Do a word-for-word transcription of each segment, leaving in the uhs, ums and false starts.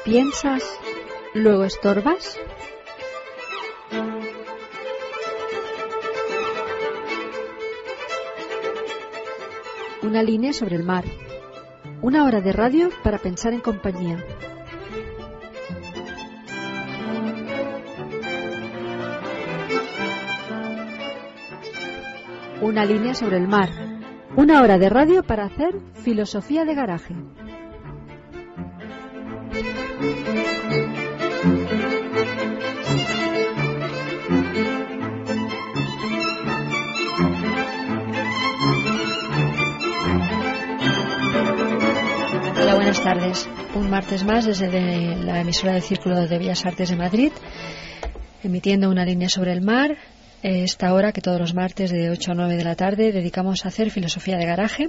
piensas, luego estorbas. Una línea sobre el mar. Una hora de radio para pensar en compañía. Una línea sobre el mar. Una hora de radio para hacer filosofía de garaje. Hola, buenas tardes. Un martes más desde de la emisora del Círculo de Bellas Artes de Madrid, emitiendo una línea sobre el mar. Esta hora que todos los martes de ocho a nueve de la tarde dedicamos a hacer filosofía de garaje.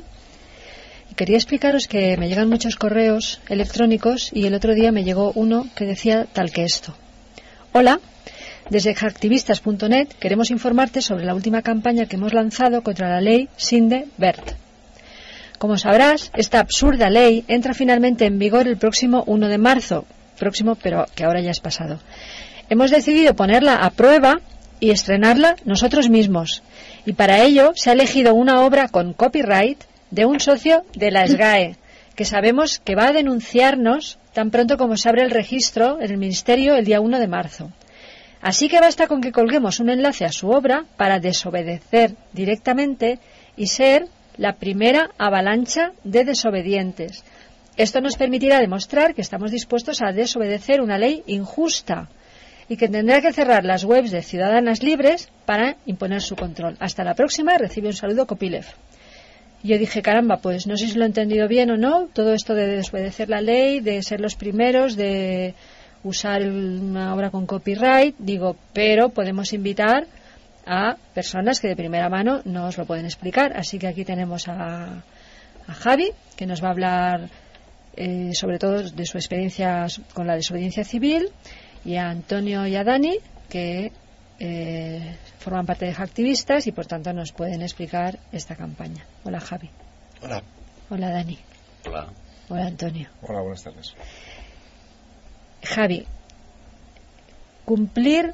Y quería explicaros que me llegan muchos correos electrónicos y el otro día me llegó uno que decía tal que esto. Hola, desde hacktivistas punto net queremos informarte sobre la última campaña que hemos lanzado contra la ley Sinde-Wert. Como sabrás, esta absurda ley entra finalmente en vigor el próximo uno de marzo, próximo pero que ahora ya es pasado. Hemos decidido ponerla a prueba y estrenarla nosotros mismos. Y para ello se ha elegido una obra con copyright de un socio de la S G A E, que sabemos que va a denunciarnos tan pronto como se abre el registro en el Ministerio el día uno de marzo. Así que basta con que colguemos un enlace a su obra para desobedecer directamente y ser la primera avalancha de desobedientes. Esto nos permitirá demostrar que estamos dispuestos a desobedecer una ley injusta y que tendrá que cerrar las webs de Ciudadanas Libres para imponer su control. Hasta la próxima, recibe un saludo Kopilev. Yo dije, caramba, pues no sé si lo he entendido bien o no, todo esto de desobedecer la ley, de ser los primeros, de usar una obra con copyright, digo, pero podemos invitar a personas que de primera mano nos lo pueden explicar. Así que aquí tenemos a, a Javi, que nos va a hablar eh, sobre todo de su experiencia con la desobediencia civil, y a Antonio y a Dani, que eh, forman parte de Hacktivistas y por tanto nos pueden explicar esta campaña. Hola, Javi. Hola. Hola, Dani. Hola. Hola, Antonio. Hola, buenas tardes. Javi, cumplir,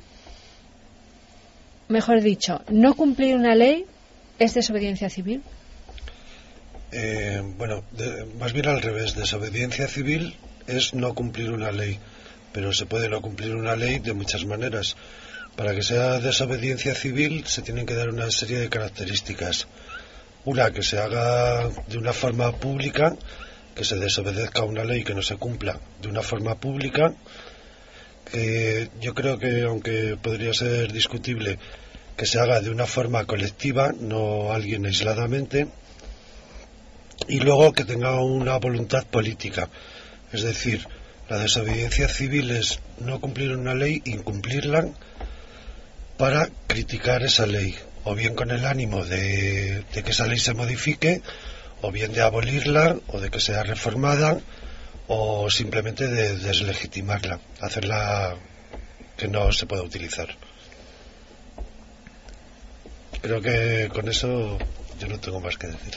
mejor dicho, no cumplir una ley es desobediencia civil. Eh, bueno, de, más bien al revés. Desobediencia civil es no cumplir una ley. Pero se puede no cumplir una ley de muchas maneras. Para que sea desobediencia civil se tienen que dar una serie de características. Una, que se haga de una forma pública, que se desobedezca una ley que no se cumpla de una forma pública. Que yo creo que, aunque podría ser discutible, que se haga de una forma colectiva, no alguien aisladamente. Y luego que tenga una voluntad política. Es decir, la desobediencia civil es no cumplir una ley, incumplirla para criticar esa ley, o bien con el ánimo de, de que esa ley se modifique, o bien de abolirla, o de que sea reformada, o simplemente de deslegitimarla, hacerla que no se pueda utilizar. Creo que con eso yo no tengo más que decir.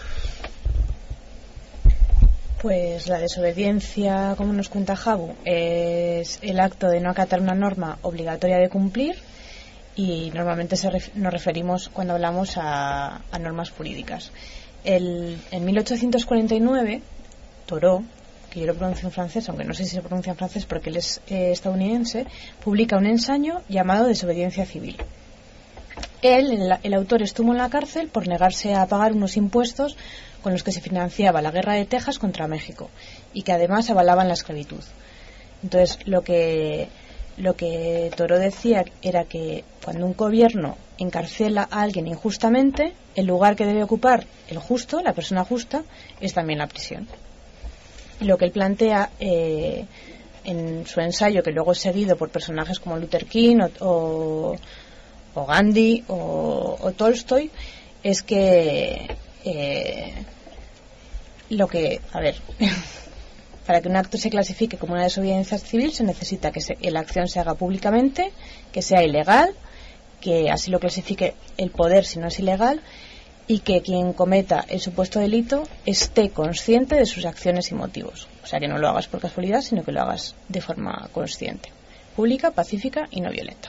Pues la desobediencia, como nos cuenta Jabu, es el acto de no acatar una norma obligatoria de cumplir, y normalmente se ref- nos referimos cuando hablamos a, a normas jurídicas. El, en mil ochocientos cuarenta y nueve, Thoreau, que yo lo pronuncio en francés, aunque no sé si se pronuncia en francés porque él es eh, estadounidense, publica un ensayo llamado Desobediencia Civil. Él, el, el autor, estuvo en la cárcel por negarse a pagar unos impuestos con los que se financiaba la guerra de Texas contra México y que además avalaban la esclavitud. Entonces, lo que lo que Thoreau decía era que cuando un gobierno encarcela a alguien injustamente, el lugar que debe ocupar el justo, la persona justa, es también la prisión. Y lo que él plantea eh, en su ensayo, que luego es seguido por personajes como Luther King o, o, o Gandhi o, o Tolstoy, es que Eh, lo que, a ver, para que un acto se clasifique como una desobediencia civil se necesita que se, la acción se haga públicamente, que sea ilegal, que así lo clasifique el poder si no es ilegal, y que quien cometa el supuesto delito esté consciente de sus acciones y motivos. O sea, que no lo hagas por casualidad, sino que lo hagas de forma consciente, pública, pacífica y no violenta.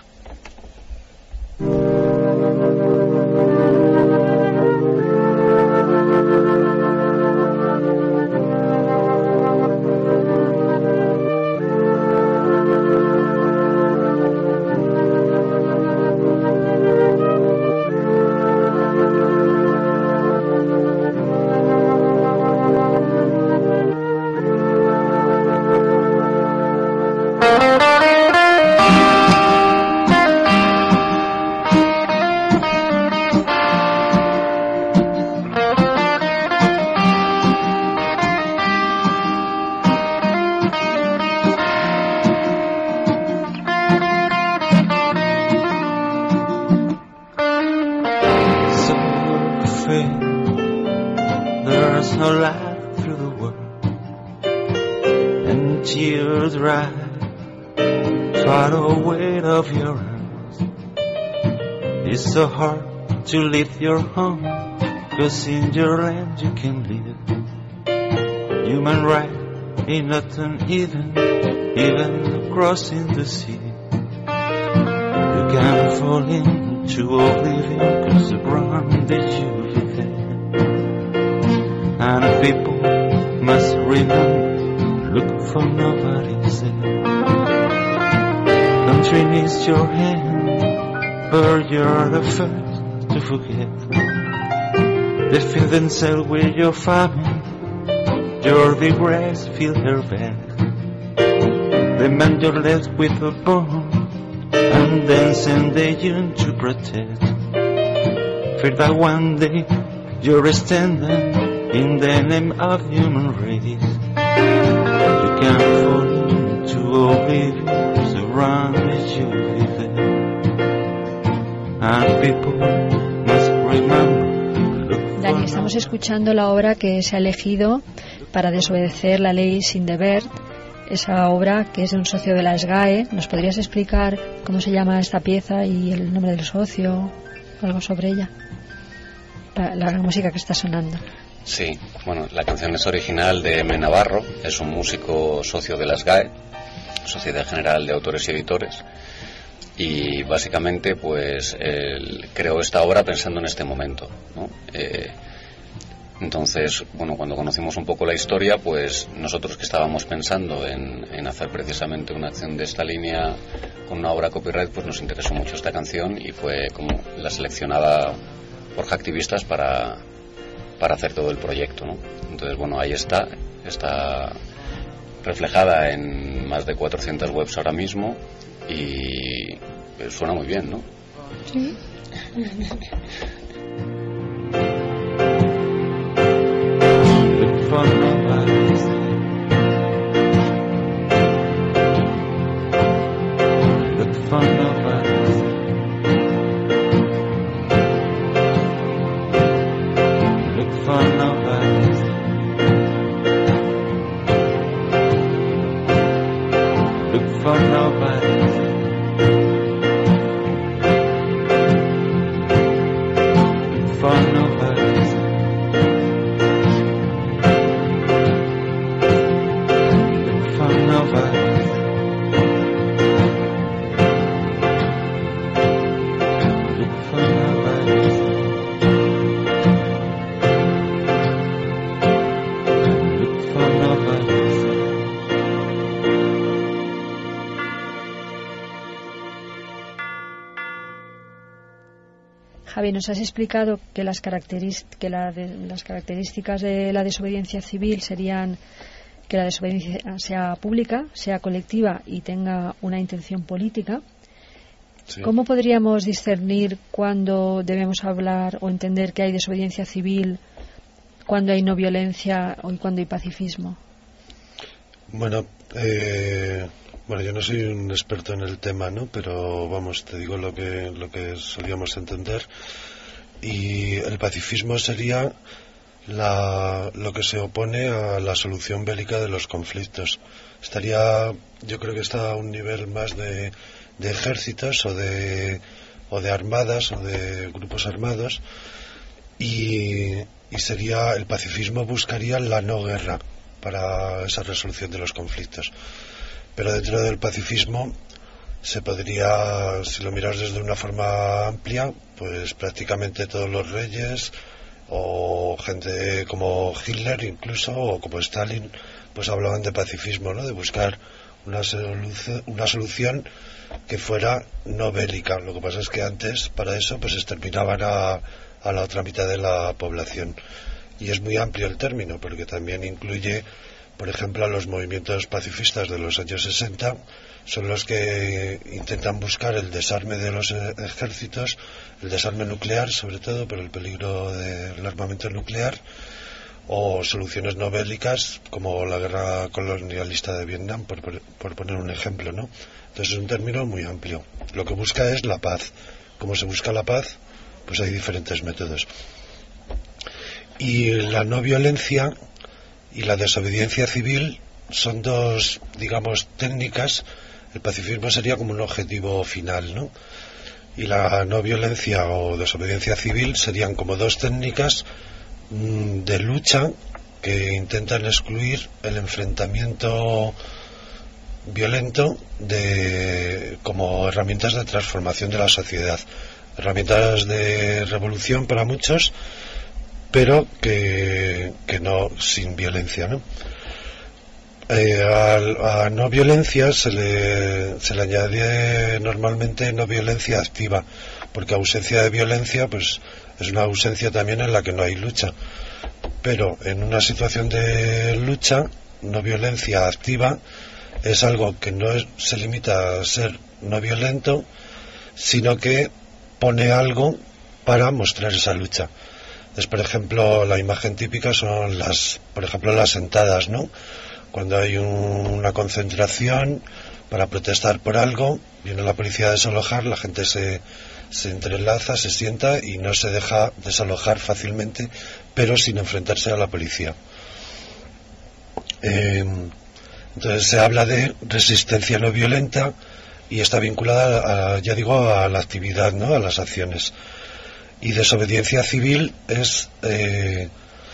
So hard to leave your home, 'cause in your land you can live. Human right ain't nothing even, even crossing the sea. You can fall into oblivion 'cause the ground that you live in. And people must remember, look for nobody's there. Country needs your hand, or you're the first to forget. They fill themselves with your famine, your regrets fill her bed. They mend your legs with a bone, and then send the young to protect. Fear that one day you're standing in the name of human race. You can't fall into oblivion, surrounded you with it. Dani, estamos escuchando la obra que se ha elegido para desobedecer la ley sin deber, esa obra que es de un socio de la S G A E. ¿Nos podrías explicar cómo se llama esta pieza y el nombre del socio, algo sobre ella? La, la música que está sonando. Sí, bueno, la canción es original de M. Navarro, es un músico socio de la S G A E, Sociedad General de Autores y Editores. Y básicamente pues él creó esta obra pensando en este momento, ¿no? Eh, entonces, bueno, cuando conocimos un poco la historia, pues nosotros que estábamos pensando en, en hacer precisamente una acción de esta línea con una obra copyright, pues nos interesó mucho esta canción y fue como la seleccionada por Hacktivistas para, para hacer todo el proyecto, ¿no? Entonces, bueno, ahí está, está reflejada en más de cuatrocientas webs ahora mismo. Y suena muy bien, ¿no? Sí. Look for nobody. Look for nobody. Look for nobody. Look for nobody. Javi, nos has explicado que las, características, que la de, las características de la desobediencia civil serían que la desobediencia sea pública, sea colectiva y tenga una intención política. Sí. ¿Cómo podríamos discernir cuándo debemos hablar o entender que hay desobediencia civil, cuándo hay no violencia o cuándo hay pacifismo? Bueno, eh, bueno, yo no soy un experto en el tema, ¿no? Pero vamos, te digo lo que lo que solíamos entender. Y el pacifismo sería la, lo que se opone a la solución bélica de los conflictos. Estaría, yo creo que está a un nivel más de, de ejércitos o de o de armadas o de grupos armados y, y sería el pacifismo buscaría la no guerra para esa resolución de los conflictos. Pero dentro del pacifismo se podría, si lo miras desde una forma amplia, pues prácticamente todos los reyes o gente como Hitler incluso, o como Stalin, pues hablaban de pacifismo, ¿no? De buscar una, solu- una solución que fuera no bélica. Lo que pasa es que antes, para eso, pues exterminaban a, a la otra mitad de la población. Y es muy amplio el término, porque también incluye, por ejemplo, a los movimientos pacifistas de los años sesenta, son los que intentan buscar el desarme de los ejércitos, el desarme nuclear sobre todo, por el peligro del armamento nuclear, o soluciones no bélicas como la guerra colonialista de Vietnam, por, por, por poner un ejemplo, ¿no? Entonces es un término muy amplio. Lo que busca es la paz. ¿Cómo se busca la paz? Pues hay diferentes métodos. Y la no violencia y la desobediencia civil son dos, digamos, técnicas. El pacifismo sería como un objetivo final, ¿no? Y la no violencia o desobediencia civil serían como dos técnicas mmm, de lucha que intentan excluir el enfrentamiento violento de, como herramientas de transformación de la sociedad, herramientas de revolución para muchos, pero que, que no sin violencia, ¿no? Eh, a, a no violencia se le, se le añade normalmente no violencia activa, porque ausencia de violencia pues es una ausencia también en la que no hay lucha, pero en una situación de lucha, no violencia activa es algo que no es, se limita a ser no violento, sino que pone algo para mostrar esa lucha. Es, por ejemplo, la imagen típica son las, por ejemplo, las sentadas, ¿no? Cuando hay un, una concentración para protestar por algo, viene la policía a desalojar, la gente se, se entrelaza, se sienta y no se deja desalojar fácilmente, pero sin enfrentarse a la policía. Eh, entonces se habla de resistencia no violenta y está vinculada, a, ya digo, a la actividad, ¿no? A las acciones. Y desobediencia civil es... Eh,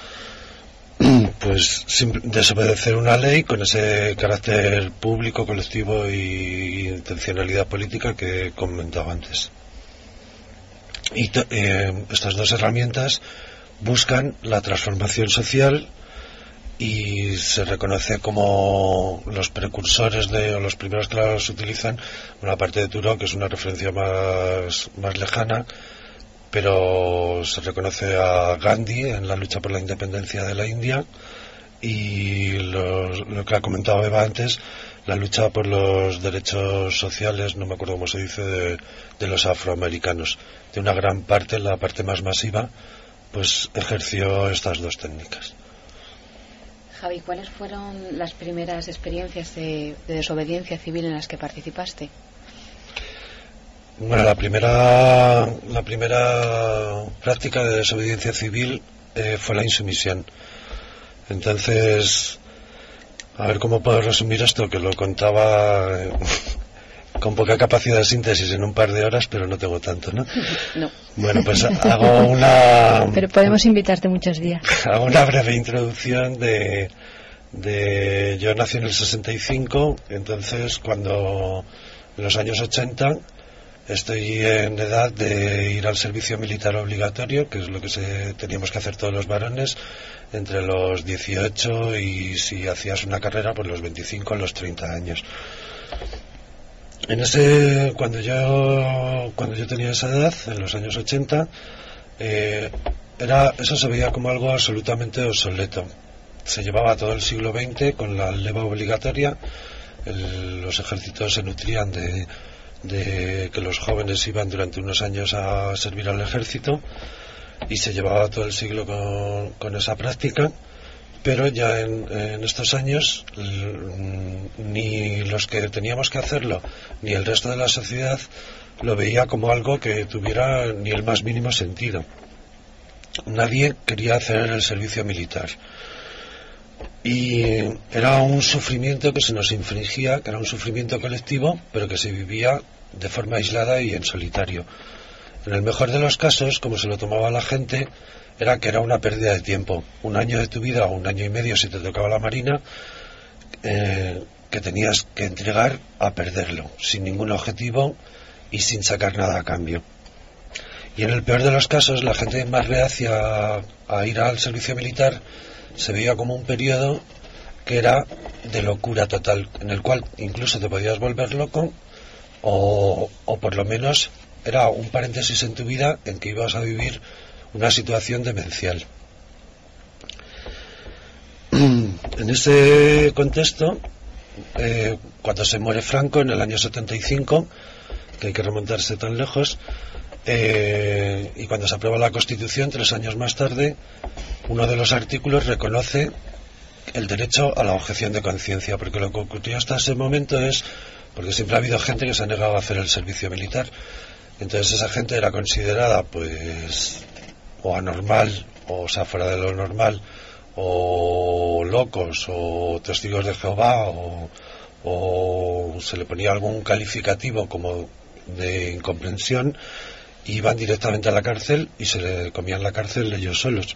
pues desobedecer una ley con ese carácter público, colectivo y intencionalidad política que he comentado antes. Y eh, estas dos herramientas buscan la transformación social y se reconoce como los precursores de, o los primeros que las utilizan, una parte de Thoreau, que es una referencia más, más lejana, pero se reconoce a Gandhi en la lucha por la independencia de la India y lo, lo que ha comentado Eva antes, la lucha por los derechos sociales, no me acuerdo cómo se dice, de, de los afroamericanos. De una gran parte, la parte más masiva, pues ejerció estas dos técnicas. Javi, ¿cuáles fueron las primeras experiencias de, de desobediencia civil en las que participaste? Bueno, la primera, la primera práctica de desobediencia civil eh, fue la insumisión. Entonces, a ver cómo puedo resumir esto, que lo contaba eh, con poca capacidad de síntesis en un par de horas, pero no tengo tanto, ¿no? No. Bueno, pues hago una... Pero podemos invitarte muchos días. Hago una breve introducción de... de yo nací en el sesenta y cinco, entonces cuando en los años ochenta... estoy en edad de ir al servicio militar obligatorio, que es lo que se, teníamos que hacer todos los varones, entre los dieciocho y si hacías una carrera, pues los veinticinco a los treinta años. En ese, cuando yo, cuando yo tenía esa edad, en los años ochenta, eh, era, eso se veía como algo absolutamente obsoleto. Se llevaba todo el siglo veinte con la leva obligatoria, el, los ejércitos se nutrían de de que los jóvenes iban durante unos años a servir al ejército y se llevaba todo el siglo con, con esa práctica, pero ya en, en estos años ni los que teníamos que hacerlo ni el resto de la sociedad lo veía como algo que tuviera ni el más mínimo sentido. Nadie quería hacer el servicio militar y era un sufrimiento que se nos infringía, que era un sufrimiento colectivo, pero que se vivía de forma aislada y en solitario. En el mejor de los casos, como se lo tomaba la gente, era que era una pérdida de tiempo. Un año de tu vida o un año y medio si te tocaba la Marina, eh, que tenías que entregar a perderlo, sin ningún objetivo y sin sacar nada a cambio. Y en el peor de los casos, la gente más reacia a, a ir al servicio militar se veía como un periodo que era de locura total, en el cual incluso te podías volver loco, o, o por lo menos era un paréntesis en tu vida en que ibas a vivir una situación demencial. En ese contexto, eh, cuando se muere Franco en el año setenta y cinco, que hay que remontarse tan lejos, eh, y cuando se aprueba la Constitución, tres años más tarde, uno de los artículos reconoce el derecho a la objeción de conciencia, porque lo que ocurrió hasta ese momento es, porque siempre ha habido gente que se ha negado a hacer el servicio militar, entonces esa gente era considerada pues o anormal, o, o sea, fuera de lo normal, o locos, o testigos de Jehová, o, o se le ponía algún calificativo como de incomprensión, y iban directamente a la cárcel y se le comían la cárcel ellos solos.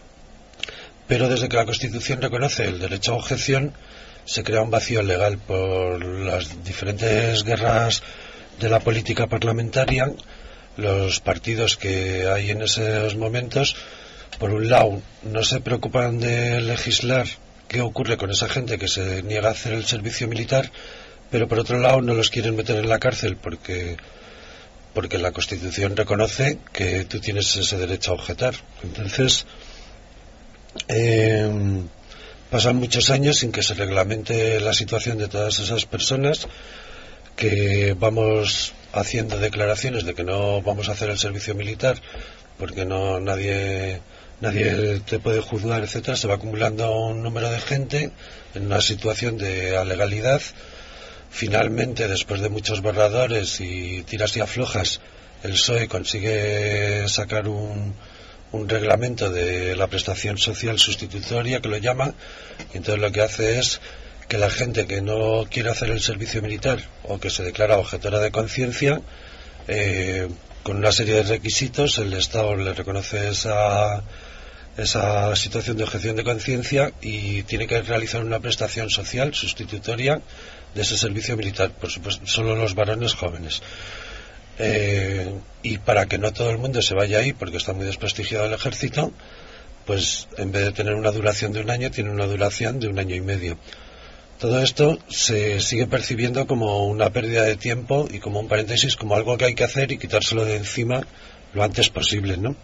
Pero desde que la Constitución reconoce el derecho a objeción, se crea un vacío legal por las diferentes guerras de la política parlamentaria. Los partidos que hay en esos momentos, por un lado, no se preocupan de legislar qué ocurre con esa gente que se niega a hacer el servicio militar, pero por otro lado no los quieren meter en la cárcel porque porque la Constitución reconoce que tú tienes ese derecho a objetar. Entonces, eh, pasan muchos años sin que se reglamente la situación de todas esas personas, que vamos haciendo declaraciones de que no vamos a hacer el servicio militar porque no nadie nadie te puede juzgar, etcétera. Se va acumulando un número de gente en una situación de alegalidad. Finalmente, después de muchos borradores y tiras y aflojas, el P S O E consigue sacar un, un reglamento de la prestación social sustitutoria, que lo llama, y entonces lo que hace es que la gente que no quiere hacer el servicio militar o que se declara objetora de conciencia, eh, con una serie de requisitos, el Estado le reconoce esa, esa situación de objeción de conciencia y tiene que realizar una prestación social sustitutoria de ese servicio militar, por supuesto, solo los varones jóvenes. Eh, y para que no todo el mundo se vaya ahí, porque está muy desprestigiado el ejército, pues en vez de tener una duración de un año, tiene una duración de un año y medio. Todo esto se sigue percibiendo como una pérdida de tiempo y como un paréntesis, como algo que hay que hacer y quitárselo de encima lo antes posible, ¿no?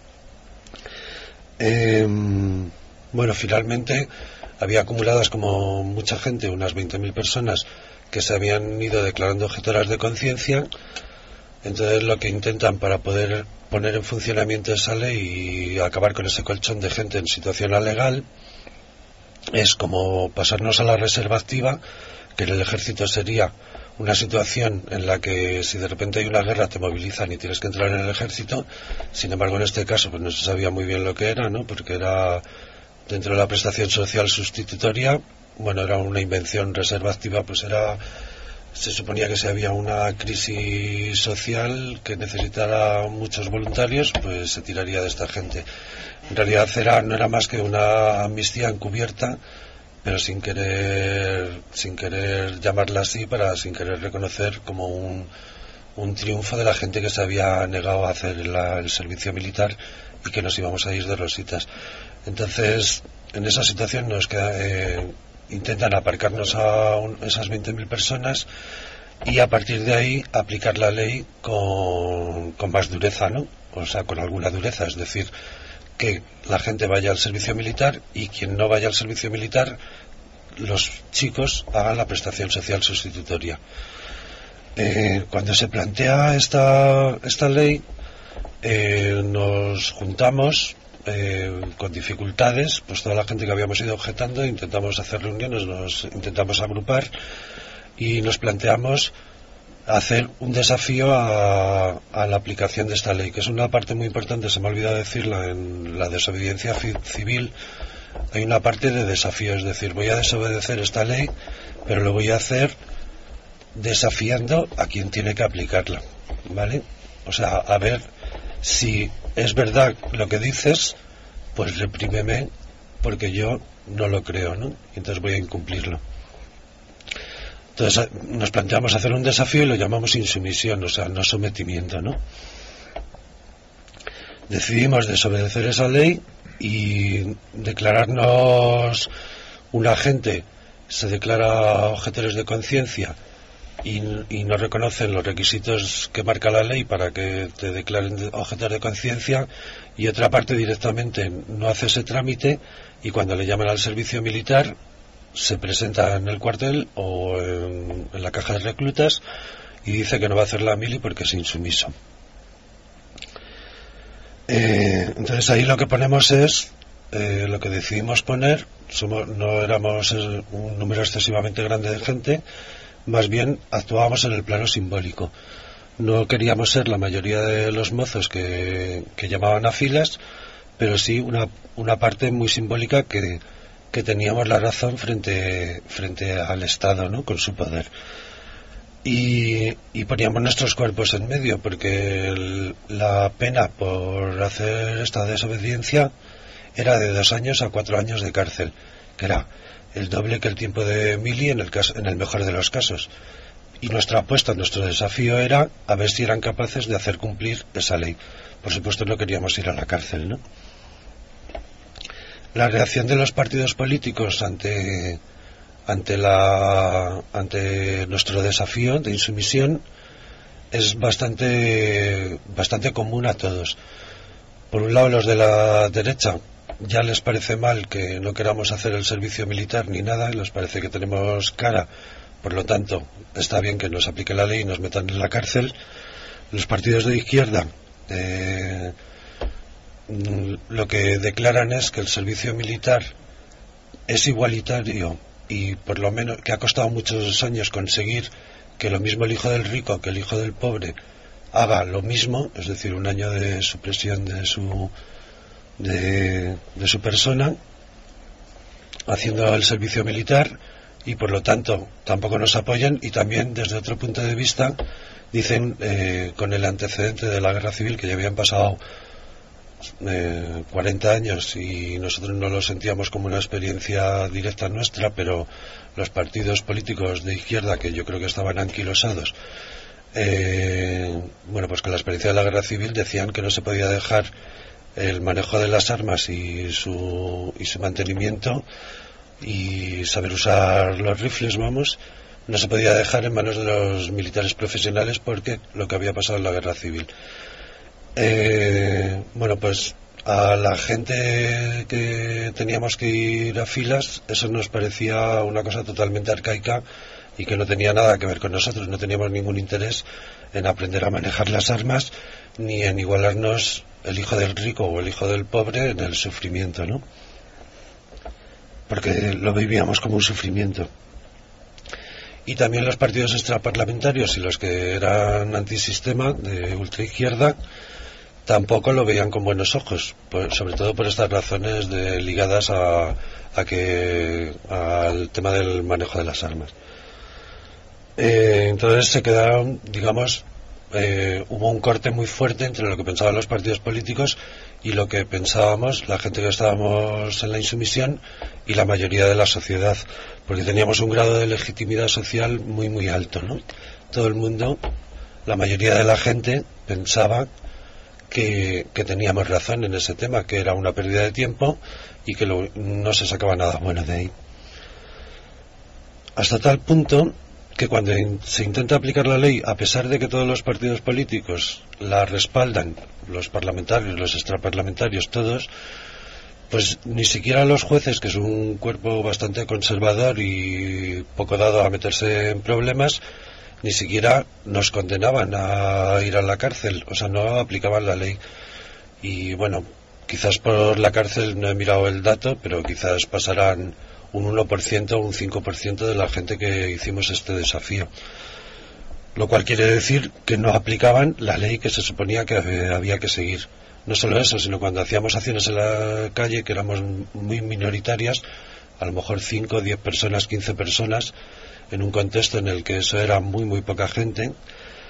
Eh, bueno, finalmente había acumuladas como mucha gente, unas veinte mil personas que se habían ido declarando objetoras de conciencia. Entonces lo que intentan para poder poner en funcionamiento esa ley y acabar con ese colchón de gente en situación alegal es como pasarnos a la reserva activa, que en el ejército sería una situación en la que si de repente hay una guerra te movilizan y tienes que entrar en el ejército. Sin embargo, en este caso pues no se sabía muy bien lo que era, ¿no? Porque era dentro de la prestación social sustitutoria, bueno, era una invención. Reserva activa, pues era, se suponía que si había una crisis social que necesitara muchos voluntarios, pues se tiraría de esta gente. En realidad era, no era más que una amnistía encubierta, pero sin querer sin querer llamarla así, para sin querer reconocer como un, un triunfo de la gente que se había negado a hacer la, el servicio militar y que nos íbamos a ir de rositas. Entonces, en esa situación nos queda, eh, intentan aparcarnos a un, esas veinte mil personas y a partir de ahí aplicar la ley con, con más dureza, ¿no? O sea, con alguna dureza, es decir, que la gente vaya al servicio militar y quien no vaya al servicio militar, los chicos hagan la prestación social sustitutoria. Eh, cuando se plantea esta, esta ley, eh, nos juntamos eh, con dificultades, pues toda la gente que habíamos ido objetando, intentamos hacer reuniones, nos intentamos agrupar y nos planteamos hacer un desafío a, a la aplicación de esta ley, que es una parte muy importante. Se me ha olvidado decirla, en la desobediencia civil hay una parte de desafío, es decir, voy a desobedecer esta ley, pero lo voy a hacer desafiando a quien tiene que aplicarla, ¿vale? O sea, a ver si es verdad lo que dices pues reprímeme porque yo no lo creo, ¿no? Y entonces voy a incumplirlo. Entonces nos planteamos hacer un desafío y lo llamamos insumisión, o sea, no sometimiento, ¿no? Decidimos desobedecer esa ley y declararnos un agente. Se declara objetores de conciencia y, y no reconocen los requisitos que marca la ley para que te declaren objetor de conciencia, y otra parte directamente no hace ese trámite, y cuando le llaman al servicio militar se presenta en el cuartel o en, en la caja de reclutas y dice que no va a hacer la mili porque es insumiso. Eh, entonces ahí lo que ponemos es eh, lo que decidimos poner. Somos, no éramos un número excesivamente grande de gente, más bien actuábamos en el plano simbólico. No queríamos ser la mayoría de los mozos que, que llamaban a filas, pero sí una, una parte muy simbólica que, que teníamos la razón frente, frente al Estado, ¿no? Con su poder. Y, y poníamos nuestros cuerpos en medio, porque el, la pena por hacer esta desobediencia era de dos años a cuatro años de cárcel, que era el doble que el tiempo de mili en el caso, en el mejor de los casos. Y nuestra apuesta, nuestro desafío era a ver si eran capaces de hacer cumplir esa ley. Por supuesto no queríamos ir a la cárcel, ¿no? La reacción de los partidos políticos ante ante la ante nuestro desafío de insumisión es bastante bastante común a todos. Por un lado, los de la derecha ya les parece mal que no queramos hacer el servicio militar ni nada, y les parece que tenemos cara, por lo tanto está bien que nos aplique la ley y nos metan en la cárcel. Los partidos de izquierda eh, lo que declaran es que el servicio militar es igualitario, y por lo menos que ha costado muchos años conseguir que lo mismo el hijo del rico que el hijo del pobre haga lo mismo, es decir, un año de supresión de su de, de su persona haciendo el servicio militar, y por lo tanto tampoco nos apoyan. Y también desde otro punto de vista dicen, eh, con el antecedente de la guerra civil, que ya habían pasado eh, cuarenta años y nosotros no lo sentíamos como una experiencia directa nuestra, pero los partidos políticos de izquierda, que yo creo que estaban anquilosados, eh, bueno, pues con la experiencia de la guerra civil decían que no se podía dejar el manejo de las armas y su, y su mantenimiento y saber usar los rifles, vamos, no se podía dejar en manos de los militares profesionales, porque lo que había pasado en la guerra civil. Eh, bueno, pues a la gente que teníamos que ir a filas, eso nos parecía una cosa totalmente arcaica y que no tenía nada que ver con nosotros. No teníamos ningún interés en aprender a manejar las armas, ni en igualarnos el hijo del rico o el hijo del pobre en el sufrimiento, ¿no? Porque lo vivíamos como un sufrimiento. Y también los partidos extraparlamentarios y los que eran antisistema, de ultraizquierda, tampoco lo veían con buenos ojos, pues, sobre todo por estas razones de, ligadas a, a que al tema del manejo de las armas. Eh, entonces se quedaron, digamos, eh, hubo un corte muy fuerte entre lo que pensaban los partidos políticos y lo que pensábamos la gente que estábamos en la insumisión y la mayoría de la sociedad, porque teníamos un grado de legitimidad social muy muy alto, ¿no? Todo el mundo, la mayoría de la gente pensaba que, que teníamos razón en ese tema, que era una pérdida de tiempo y que lo, no se sacaba nada bueno de ahí. Hasta tal punto que cuando se intenta aplicar la ley, a pesar de que todos los partidos políticos la respaldan, los parlamentarios, los extraparlamentarios, todos, pues ni siquiera los jueces, que es un cuerpo bastante conservador y poco dado a meterse en problemas, ni siquiera nos condenaban a ir a la cárcel, o sea, no aplicaban la ley. Y bueno, quizás por la cárcel no he mirado el dato, pero quizás pasarán un uno por ciento o un cinco por ciento de la gente que hicimos este desafío, lo cual quiere decir que no aplicaban la ley que se suponía que había que seguir. No solo eso, sino cuando hacíamos acciones en la calle, que éramos muy minoritarias, a lo mejor cinco, diez personas, quince personas, en un contexto en el que eso era muy muy poca gente,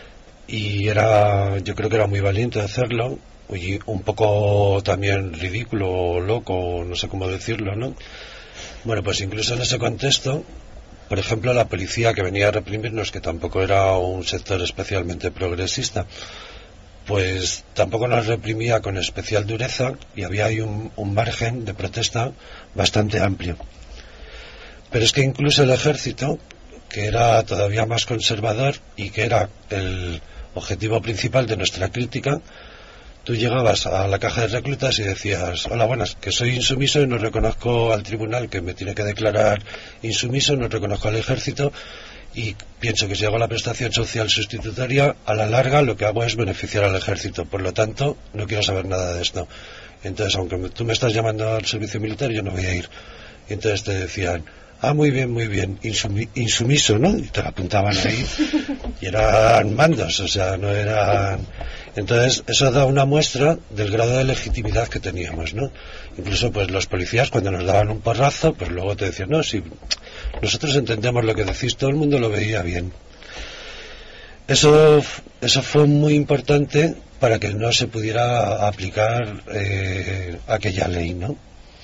y era, yo creo que era muy valiente hacerlo, y un poco también ridículo, loco, no sé cómo decirlo, ¿no? Bueno, pues incluso en ese contexto, por ejemplo, la policía que venía a reprimirnos, que tampoco era un sector especialmente progresista, pues tampoco nos reprimía con especial dureza, y había ahí un, un margen de protesta bastante amplio. Pero es que incluso el ejército, que era todavía más conservador y que era el objetivo principal de nuestra crítica, tú llegabas a la caja de reclutas y decías: hola, buenas, que soy insumiso y no reconozco al tribunal que me tiene que declarar insumiso, no reconozco al ejército, y pienso que si hago la prestación social sustitutoria, a la larga lo que hago es beneficiar al ejército, por lo tanto no quiero saber nada de esto. Entonces, aunque tú me estás llamando al servicio militar, yo no voy a ir. Y entonces te decían: ah, muy bien, muy bien, Insumi- insumiso, ¿no? Y te la apuntaban ahí, y eran mandos, o sea, no eran... Entonces, eso da una muestra del grado de legitimidad que teníamos, ¿no? Incluso, pues, los policías, cuando nos daban un porrazo, pues luego te decían: no, si nosotros entendemos lo que decís, todo el mundo lo veía bien. Eso, eso fue muy importante para que no se pudiera aplicar eh, aquella ley, ¿no?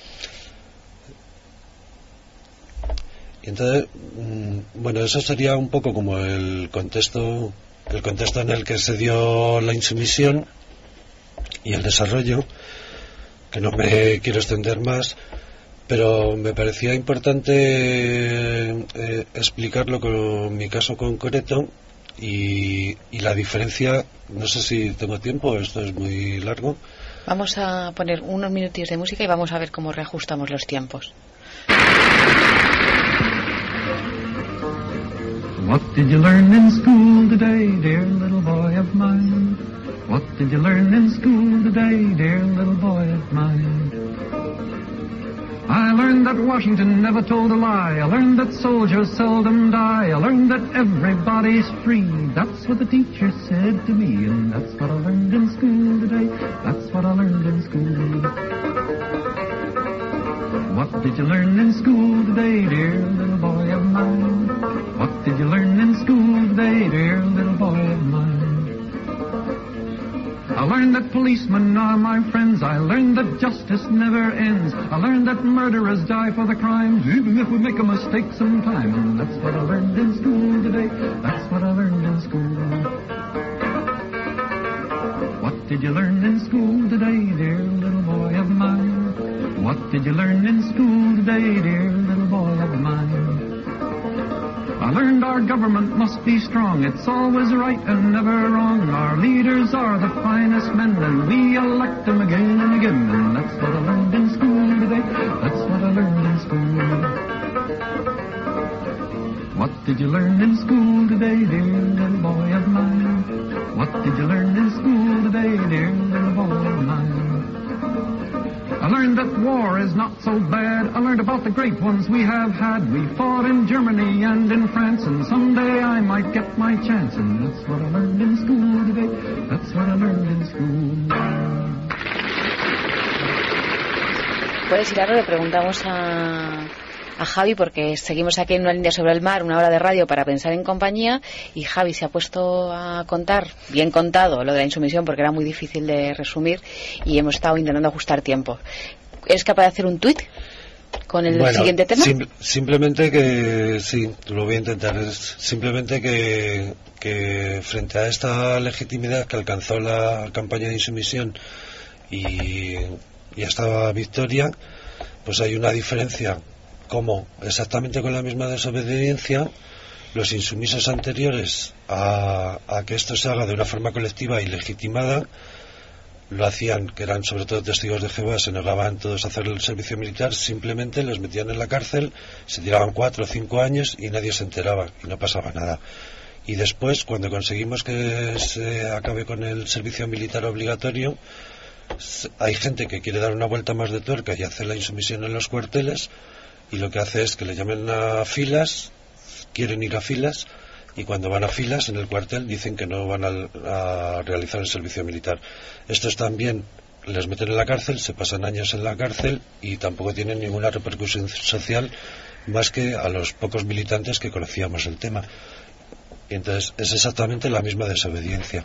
Entonces, bueno, eso sería un poco como el contexto, el contexto en el que se dio la insumisión y el desarrollo, que no me quiero extender más, pero me parecía importante eh, explicarlo con mi caso concreto y, y la diferencia. No sé si tengo tiempo, esto es muy largo. Vamos a poner unos minutillos de música y vamos a ver cómo reajustamos los tiempos. What did you learn in school today, dear little boy of mine? What did you learn in school today, dear little boy of mine? I learned that Washington never told a lie. I learned that soldiers seldom die. I learned that everybody's free. That's what the teacher said to me, and that's what I learned in school today. That's what I learned in school. What did you learn in school today, dear little boy of mine? What did you learn in school today, dear little boy of mine? I learned that policemen are my friends. I learned that justice never ends. I learned that murderers die for the crimes, even if we make a mistake sometime. And that's what I learned in school today. That's what I learned in school. What did you learn in school today, dear little boy of mine? What did you learn in school today, dear little boy of mine? I learned our government must be strong. It's always right and never wrong. Our leaders are the finest men, and we elect them again and again. And that's what I learned in school today. That's what I learned in school. What did you learn in school today, dear little boy of mine? What did you learn in school today, dear little boy of mine? I learned that war is not so bad. I learned about the great ones we have had. We fought in Germany and in France, and someday I might get my chance. And that's what I learned in school today. That's what I learned in school. Puedes ir ahora, le preguntamos a, a Javi, porque seguimos aquí en Una línea sobre el mar, una hora de radio para pensar en compañía, y Javi se ha puesto a contar, bien contado, lo de la insumisión, porque era muy difícil de resumir y hemos estado intentando ajustar tiempo. ¿Es capaz de hacer un tuit con el bueno, siguiente tema? Sim- simplemente que, sí, lo voy a intentar, es simplemente que, que frente a esta legitimidad que alcanzó la campaña de insumisión y, y esta victoria, pues hay una diferencia. Como exactamente con la misma desobediencia, los insumisos anteriores a, a que esto se haga de una forma colectiva y legitimada, lo hacían, que eran sobre todo testigos de Jehová, se negaban todos a hacer el servicio militar, simplemente les metían en la cárcel, se tiraban cuatro o cinco años y nadie se enteraba y no pasaba nada. Y después, cuando conseguimos que se acabe con el servicio militar obligatorio, hay gente que quiere dar una vuelta más de tuerca y hacer la insumisión en los cuarteles, y lo que hace es que le llamen a filas, quieren ir a filas, y cuando van a filas en el cuartel dicen que no van a, a realizar el servicio militar. Estos también les meten en la cárcel, se pasan años en la cárcel y tampoco tienen ninguna repercusión social más que a los pocos militantes que conocíamos el tema. Y entonces es exactamente la misma desobediencia.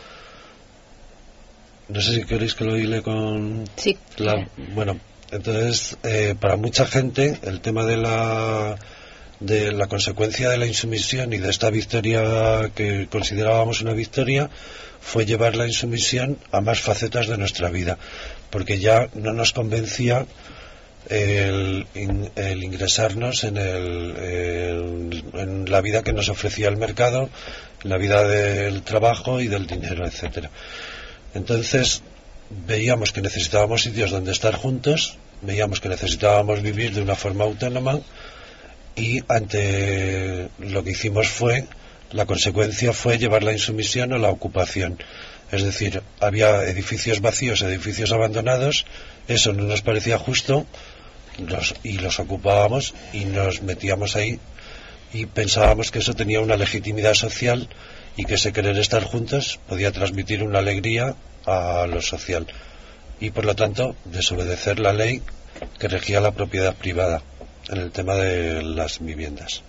No sé si queréis que lo hile con... Sí. La... Bueno, entonces, eh, para mucha gente, el tema de la... de la consecuencia de la insumisión y de esta victoria que considerábamos una victoria fue llevar la insumisión a más facetas de nuestra vida, porque ya no nos convencía el, el ingresarnos en, el, el, en la vida que nos ofrecía el mercado, la vida del trabajo y del dinero, etcétera. Entonces veíamos que necesitábamos sitios donde estar juntos, veíamos que necesitábamos vivir de una forma autónoma, y ante lo que hicimos fue, la consecuencia fue llevar la insumisión a la ocupación. Es decir, había edificios vacíos, edificios abandonados, eso no nos parecía justo, los, y los ocupábamos y nos metíamos ahí y pensábamos que eso tenía una legitimidad social y que ese querer estar juntos podía transmitir una alegría a lo social y por lo tanto desobedecer la ley que regía la propiedad privada en el tema de las viviendas.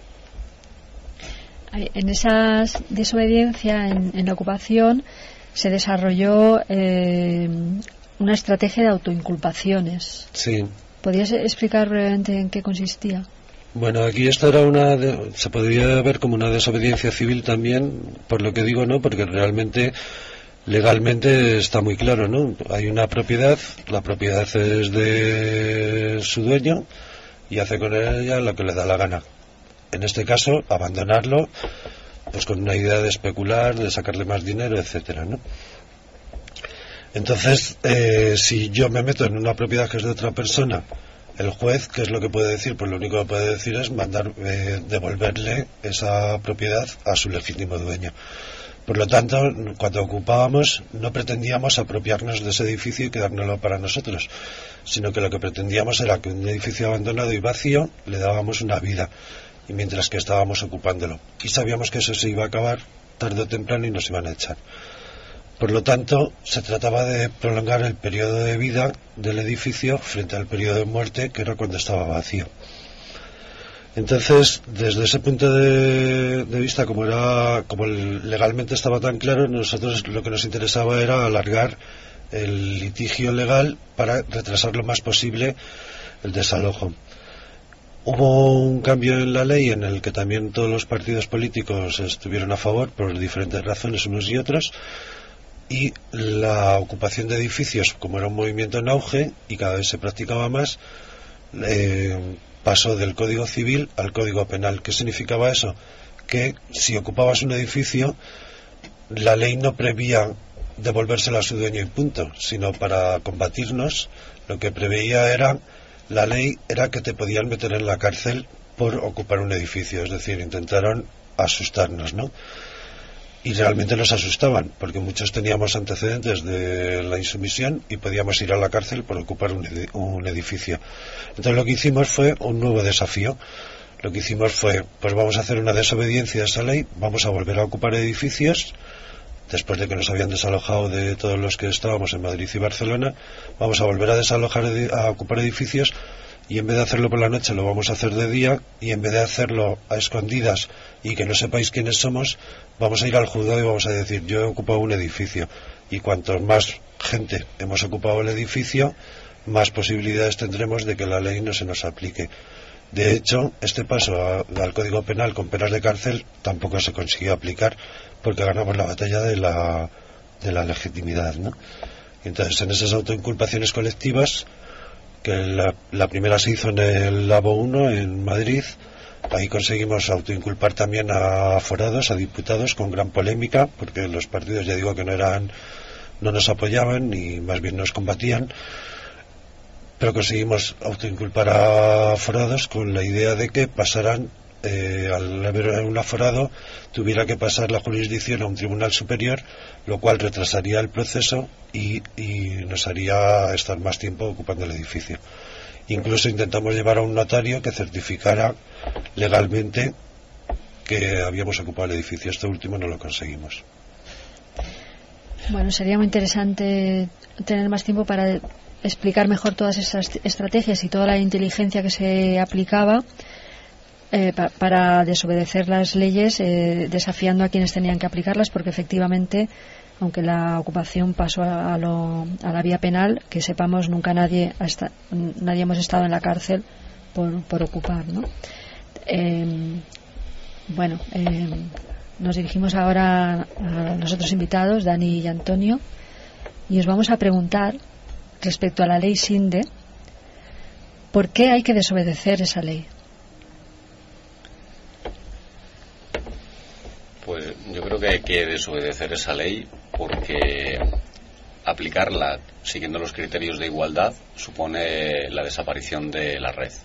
En esa desobediencia, en, en la ocupación, se desarrolló eh, una estrategia de autoinculpaciones. Sí. ¿Podrías explicar brevemente en qué consistía? Bueno, aquí esto era una de, se podría ver como una desobediencia civil también, por lo que digo, ¿no? Porque realmente legalmente está muy claro, ¿no? Hay una propiedad, la propiedad es de su dueño y hace con ella lo que le da la gana. En este caso, abandonarlo, pues con una idea de especular, de sacarle más dinero, etcétera, ¿no? Entonces, eh, si yo me meto en una propiedad que es de otra persona, el juez, ¿qué es lo que puede decir? Pues lo único que puede decir es mandar, eh, devolverle esa propiedad a su legítimo dueño. Por lo tanto, cuando ocupábamos, no pretendíamos apropiarnos de ese edificio y quedárnoslo para nosotros, sino que lo que pretendíamos era que un edificio abandonado y vacío le dábamos una vida, y mientras que estábamos ocupándolo. Y sabíamos que eso se iba a acabar tarde o temprano y nos iban a echar. Por lo tanto, se trataba de prolongar el periodo de vida del edificio frente al periodo de muerte, que era cuando estaba vacío. Entonces, desde ese punto de, de vista, como era, como el, legalmente estaba tan claro, nosotros lo que nos interesaba era alargar el litigio legal para retrasar lo más posible el desalojo. Hubo un cambio en la ley en el que también todos los partidos políticos estuvieron a favor por diferentes razones unos y otros, y la ocupación de edificios, como era un movimiento en auge y cada vez se practicaba más, eh, pasó del Código Civil al Código Penal. ¿Qué significaba eso? Que si ocupabas un edificio, la ley no prevía devolvérselo a su dueño y punto, sino para combatirnos, lo que preveía era, la ley era que te podían meter en la cárcel por ocupar un edificio, es decir, intentaron asustarnos, ¿no? Y realmente nos asustaban, porque muchos teníamos antecedentes de la insumisión y podíamos ir a la cárcel por ocupar un, ed- un edificio. Entonces lo que hicimos fue un nuevo desafío. Lo que hicimos fue, pues vamos a hacer una desobediencia a esa ley, vamos a volver a ocupar edificios, después de que nos habían desalojado de todos los que estábamos en Madrid y Barcelona, vamos a volver a desalojar, a ocupar edificios, y en vez de hacerlo por la noche lo vamos a hacer de día, y en vez de hacerlo a escondidas y que no sepáis quiénes somos, vamos a ir al juzgado y vamos a decir, yo he ocupado un edificio, y cuanto más gente hemos ocupado el edificio, más posibilidades tendremos de que la ley no se nos aplique. De hecho, este paso a, al Código Penal con penas de cárcel tampoco se consiguió aplicar, porque ganamos la batalla de la, de la legitimidad, ¿no? Entonces, en esas autoinculpaciones colectivas, que la, la primera se hizo en el Labo uno en Madrid, ahí conseguimos autoinculpar también a aforados, a diputados, con gran polémica, porque los partidos, ya digo, que no eran, no nos apoyaban y más bien nos combatían, pero conseguimos autoinculpar a aforados con la idea de que pasaran, eh, al haber un aforado, tuviera que pasar la jurisdicción a un tribunal superior, lo cual retrasaría el proceso y, y nos haría estar más tiempo ocupando el edificio. Incluso intentamos llevar a un notario que certificara legalmente que habíamos ocupado el edificio. Esto último no lo conseguimos. Bueno, sería muy interesante tener más tiempo para explicar mejor todas esas estrategias y toda la inteligencia que se aplicaba. eh, pa, para desobedecer las leyes, eh, desafiando a quienes tenían que aplicarlas, porque efectivamente, aunque la ocupación pasó a, a, lo, a la vía penal, que sepamos, nunca nadie ha esta, nadie hemos estado en la cárcel por, por ocupar, ¿no? Eh, bueno, eh, nos dirigimos ahora a los otros invitados, Dani y Antonio, y os vamos a preguntar respecto a la ley Sinde, ¿por qué hay que desobedecer esa ley? Pues yo creo que hay que desobedecer esa ley porque aplicarla siguiendo los criterios de igualdad supone la desaparición de la red.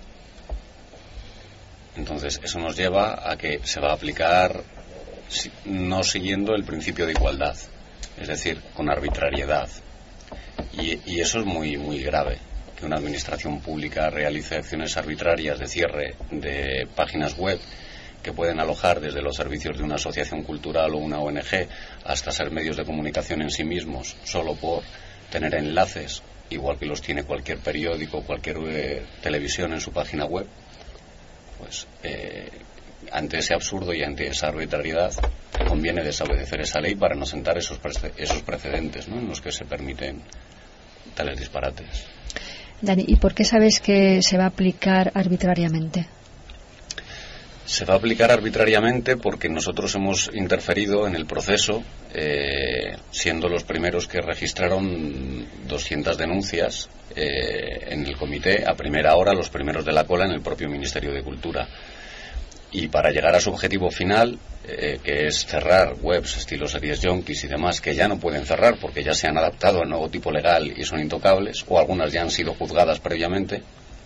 Entonces eso nos lleva a que se va a aplicar no siguiendo el principio de igualdad, es decir, con arbitrariedad. Y, y eso es muy, muy grave, que una administración pública realice acciones arbitrarias de cierre de páginas web que pueden alojar desde los servicios de una asociación cultural o una O N G hasta ser medios de comunicación en sí mismos, solo por tener enlaces, igual que los tiene cualquier periódico, cualquier eh, televisión en su página web. Pues eh, ante ese absurdo y ante esa arbitrariedad conviene desobedecer esa ley para no sentar esos, pre- esos precedentes, ¿no?, en los que se permiten tales disparates. Dani, ¿y por qué sabes que se va a aplicar arbitrariamente? Se va a aplicar arbitrariamente porque nosotros hemos interferido en el proceso, eh, siendo los primeros que registraron doscientas denuncias eh, en el comité, a primera hora, los primeros de la cola en el propio Ministerio de Cultura. Y para llegar a su objetivo final, eh, que es cerrar webs estilo Series Yonkis y demás, que ya no pueden cerrar porque ya se han adaptado al nuevo tipo legal y son intocables, o algunas ya han sido juzgadas previamente,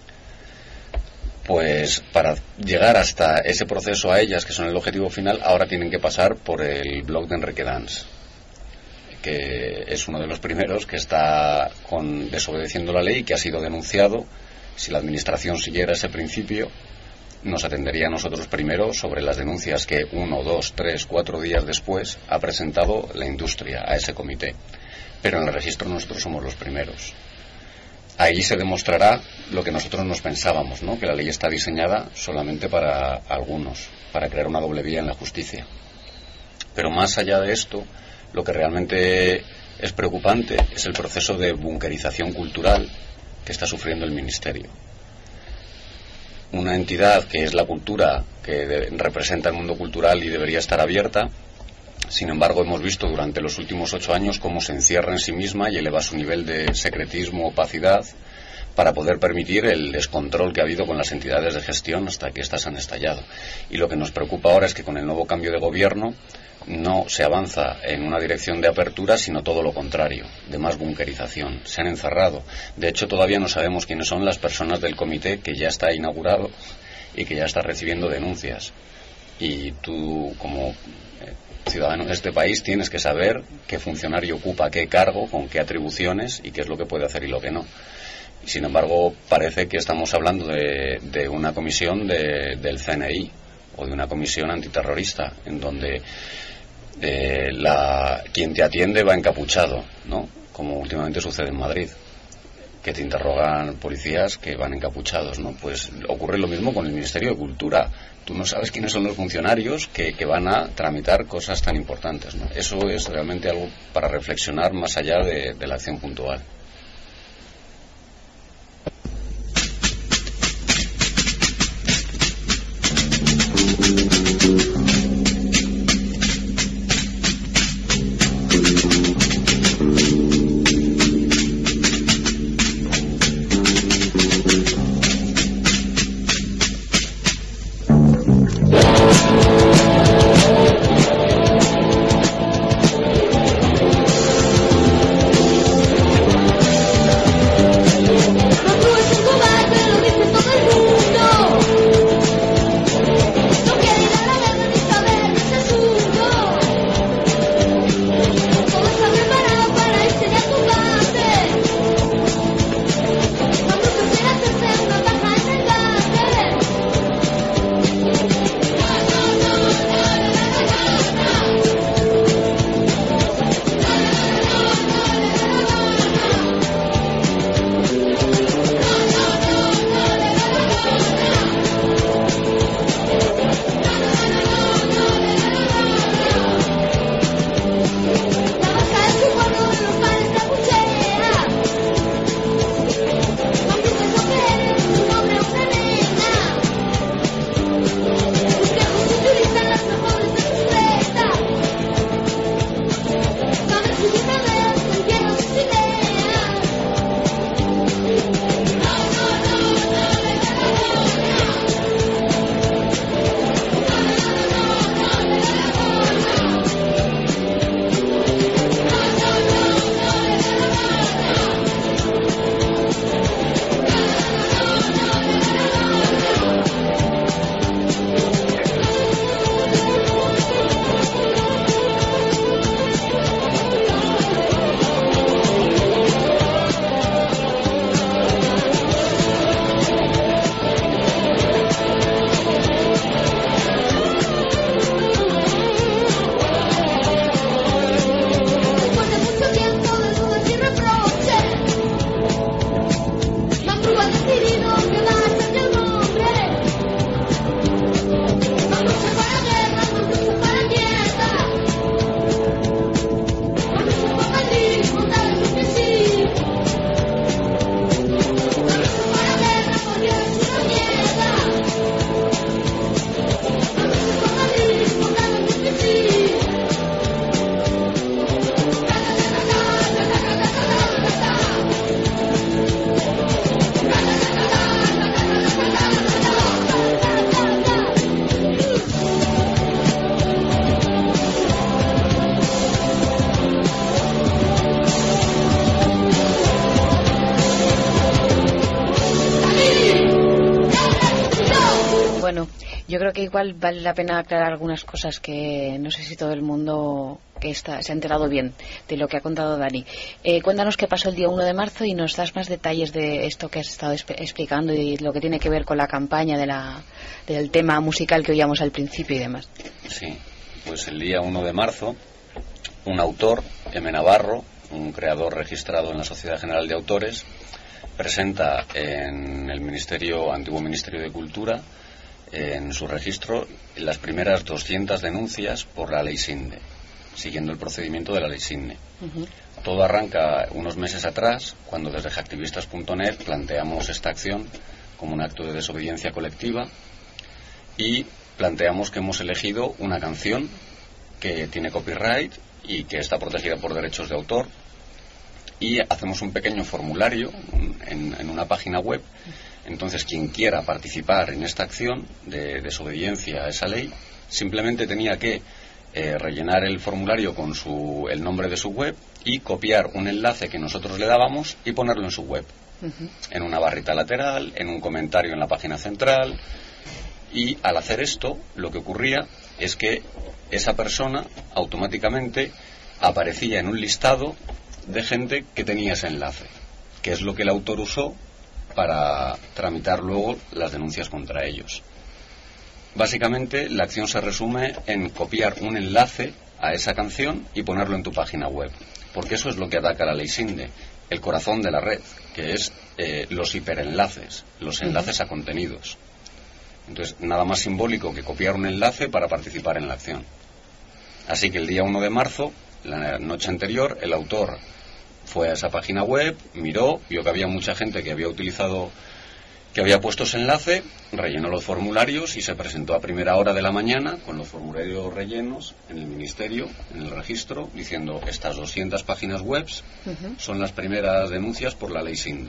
pues para llegar hasta ese proceso a ellas, que son el objetivo final, ahora tienen que pasar por el blog de Enrique Dans, que es uno de los primeros que está con, desobedeciendo la ley y que ha sido denunciado. Si la administración siguiera ese principio, nos atendería a nosotros primero sobre las denuncias que uno, dos, tres, cuatro días después ha presentado la industria a ese comité. Pero en el registro nosotros somos los primeros. Ahí se demostrará lo que nosotros nos pensábamos, ¿no?, que la ley está diseñada solamente para algunos, para crear una doble vía en la justicia. Pero más allá de esto, lo que realmente es preocupante es el proceso de bunkerización cultural que está sufriendo el Ministerio. Una entidad que es la cultura, que de, representa el mundo cultural y debería estar abierta. Sin embargo, hemos visto durante los últimos ocho años cómo se encierra en sí misma y eleva su nivel de secretismo, opacidad, para poder permitir el descontrol que ha habido con las entidades de gestión hasta que éstas han estallado. Y lo que nos preocupa ahora es que con el nuevo cambio de gobierno no se avanza en una dirección de apertura, sino todo lo contrario, de más bunkerización. Se han encerrado. De hecho, todavía no sabemos quiénes son las personas del comité que ya está inaugurado y que ya está recibiendo denuncias. Y tú, como ciudadano de este país, tienes que saber qué funcionario ocupa qué cargo, con qué atribuciones y qué es lo que puede hacer y lo que no. Y sin embargo, parece que estamos hablando de, de una comisión de, del C N I o de una comisión antiterrorista, en donde eh, la, quien te atiende va encapuchado, ¿no?, como últimamente sucede en Madrid, que te interrogan policías que van encapuchados, ¿no? Pues ocurre lo mismo con el Ministerio de Cultura. Tú no sabes quiénes son los funcionarios que, que van a tramitar cosas tan importantes, ¿no? Eso es realmente algo para reflexionar más allá de, de la acción puntual. Bueno, yo creo que igual vale la pena aclarar algunas cosas que no sé si todo el mundo que está, se ha enterado bien de lo que ha contado Dani. Eh, cuéntanos qué pasó el día uno de marzo y nos das más detalles de esto que has estado esp- explicando y lo que tiene que ver con la campaña de la, del tema musical que oíamos al principio y demás. Sí, pues el día uno de marzo, un autor, M. Navarro, un creador registrado en la Sociedad General de Autores, presenta en el Ministerio, antiguo Ministerio de Cultura, en su registro, las primeras doscientas denuncias por la ley Sinde, siguiendo el procedimiento de la ley Sinde. Uh-huh. Todo arranca unos meses atrás, cuando desde hacktivistas punto net planteamos esta acción como un acto de desobediencia colectiva y planteamos que hemos elegido una canción que tiene copyright y que está protegida por derechos de autor, y hacemos un pequeño formulario en, en una página web. Entonces, quien quiera participar en esta acción de desobediencia a esa ley, simplemente tenía que eh, rellenar el formulario con su, el nombre de su web y copiar un enlace que nosotros le dábamos y ponerlo en su web. Uh-huh. En una barrita lateral, en un comentario en la página central. Y al hacer esto, lo que ocurría es que esa persona automáticamente aparecía en un listado de gente que tenía ese enlace, que es lo que el autor usó para tramitar luego las denuncias contra ellos. Básicamente, la acción se resume en copiar un enlace a esa canción y ponerlo en tu página web, porque eso es lo que ataca la ley Sinde, el corazón de la red, que es eh, los hiperenlaces, los enlaces a contenidos. Entonces, nada más simbólico que copiar un enlace para participar en la acción. Así que el día uno de marzo, la noche anterior, el autor fue a esa página web, miró, vio que había mucha gente que había utilizado, que había puesto ese enlace, rellenó los formularios y se presentó a primera hora de la mañana con los formularios rellenos en el ministerio, en el registro, diciendo: estas doscientas páginas web uh-huh. son las primeras denuncias por la ley Sinde.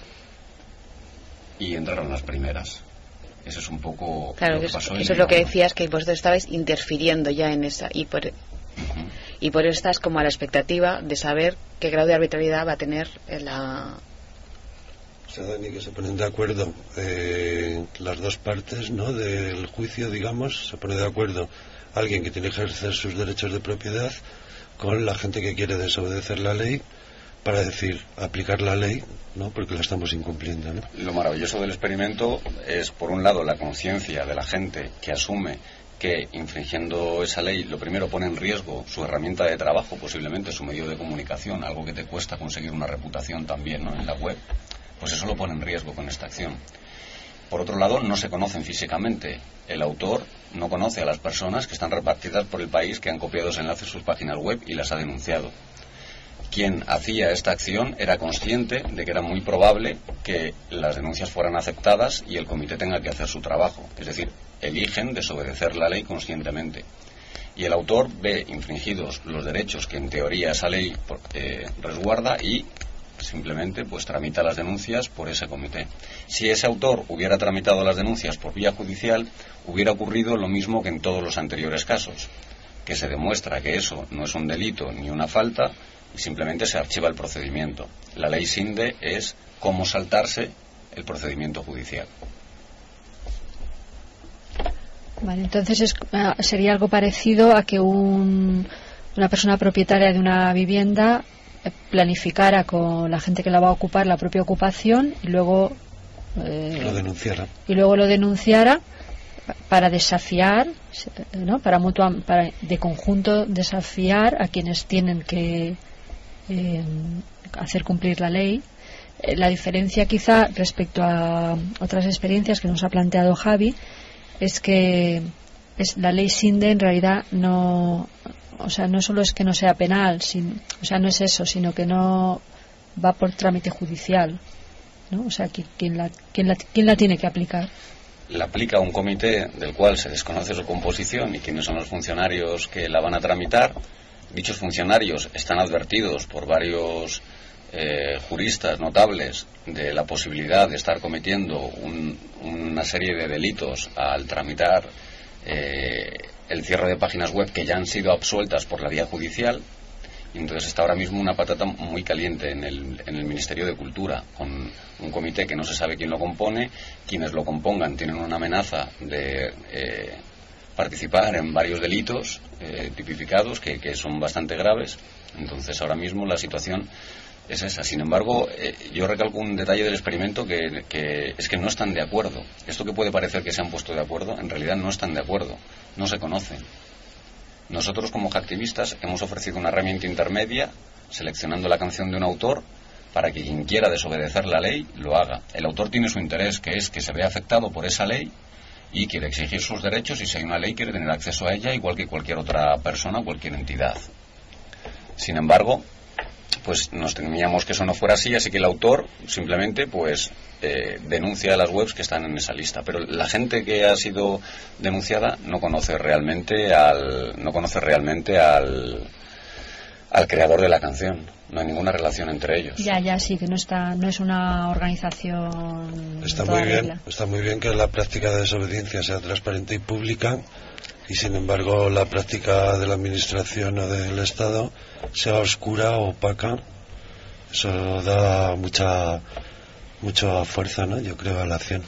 Y entraron las primeras. Eso es un poco claro, lo que eso, pasó. Eso es lo que decías, que vosotros estabais interfiriendo ya en esa, y por, uh-huh. y por eso estás como a la expectativa de saber qué grado de arbitrariedad va a tener la... O sea, Dani, que se ponen de acuerdo eh, las dos partes, ¿no?, del juicio, digamos, se pone de acuerdo alguien que tiene que ejercer sus derechos de propiedad con la gente que quiere desobedecer la ley para decir, aplicar la ley, ¿no?, porque la estamos incumpliendo, ¿no? Lo maravilloso del experimento es, por un lado, la conciencia de la gente que asume que infringiendo esa ley, lo primero pone en riesgo su herramienta de trabajo, posiblemente su medio de comunicación, algo que te cuesta conseguir una reputación también, ¿no?, en la web, pues eso lo pone en riesgo con esta acción. Por otro lado, no se conocen físicamente. El autor no conoce a las personas que están repartidas por el país que han copiado ese enlace en sus páginas web y las ha denunciado. Quien hacía esta acción era consciente de que era muy probable que las denuncias fueran aceptadas y el comité tenga que hacer su trabajo. Es decir, eligen desobedecer la ley conscientemente. Y el autor ve infringidos los derechos que en teoría esa ley eh, resguarda y simplemente pues tramita las denuncias por ese comité. Si ese autor hubiera tramitado las denuncias por vía judicial, hubiera ocurrido lo mismo que en todos los anteriores casos, que se demuestra que eso no es un delito ni una falta y simplemente se archiva el procedimiento. La ley Sinde es cómo saltarse el procedimiento judicial. Vale, entonces es, sería algo parecido a que un, una persona propietaria de una vivienda planificara con la gente que la va a ocupar la propia ocupación y luego eh, lo denunciara y luego lo denunciara para desafiar, ¿no?, para mutua, para de conjunto desafiar a quienes tienen que eh, hacer cumplir la ley. Eh, la diferencia quizá respecto a otras experiencias que nos ha planteado Javi es que es, la ley Sinde en realidad no, o sea, no solo es que no sea penal, sin, o sea, no es eso, sino que no va por trámite judicial, ¿no? O sea, ¿quién la, quién la, quién la tiene que aplicar? La aplica un comité del cual se desconoce su composición y quiénes son los funcionarios que la van a tramitar. Dichos funcionarios están advertidos por varios eh, juristas notables de la posibilidad de estar cometiendo un, una serie de delitos al tramitar eh, el cierre de páginas web que ya han sido absueltas por la vía judicial, Y entonces está ahora mismo una patata muy caliente en el, en el Ministerio de Cultura, con un comité que no se sabe quién lo compone. Quienes lo compongan tienen una amenaza de eh, participar en varios delitos eh, tipificados que, que son bastante graves. Entonces ahora mismo la situación es esa. Sin embargo, eh, yo recalco un detalle del experimento que, que es que no están de acuerdo. Esto que puede parecer que se han puesto de acuerdo, en realidad no están de acuerdo, no se conocen. Nosotros como hacktivistas hemos ofrecido una herramienta intermedia seleccionando la canción de un autor para que quien quiera desobedecer la ley lo haga. El autor tiene su interés, que es que se vea afectado por esa ley y quiere exigir sus derechos, y si hay una ley quiere tener acceso a ella igual que cualquier otra persona o cualquier entidad. Sin embargo, pues nos temíamos que eso no fuera así, así que el autor simplemente pues eh, denuncia a las webs que están en esa lista, pero la gente que ha sido denunciada no conoce realmente al no conoce realmente al al creador de la canción, no hay ninguna relación entre ellos. Ya, ya, sí, que no está, no es una organización. Está muy bien, está muy bien que la práctica de desobediencia sea transparente y pública, y sin embargo la práctica de la administración o del Estado sea oscura o opaca. Eso da mucha mucha fuerza, ¿no? Yo creo, a la acción.